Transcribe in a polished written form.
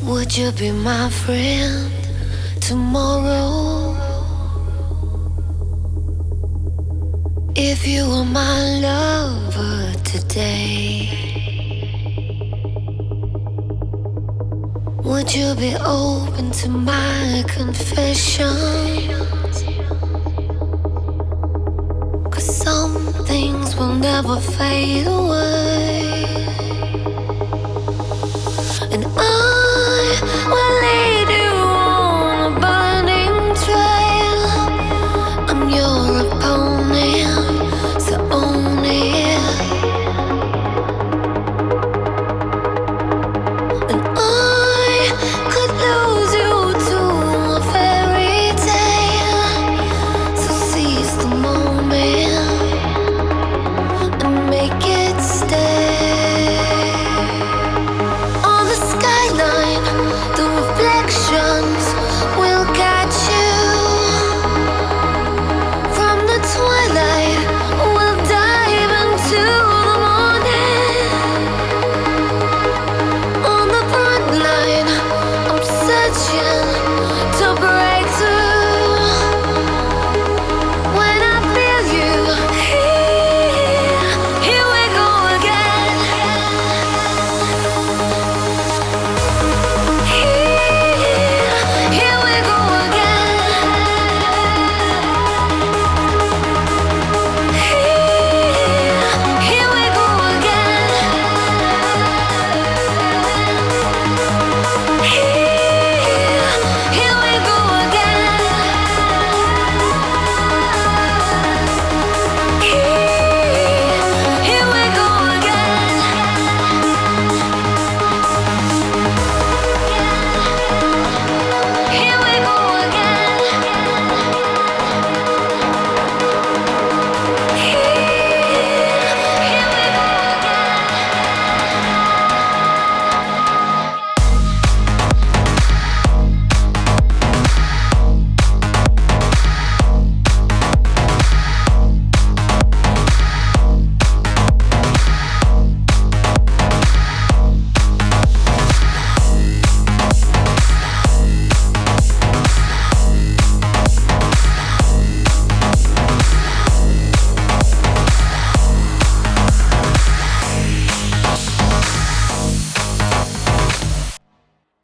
Would you be my friend tomorrow? If you were my lover today, would you be open to my confessions? 'Cause some things will never fade away, and I will lead you on a burning trail. I'm your opponent, so own it. And I could lose you to a fairy tale. So seize the moment and make it stay. On the skyline, the reflections will catch you. From the twilight, we'll dive into the morning. On the front line, I'm searching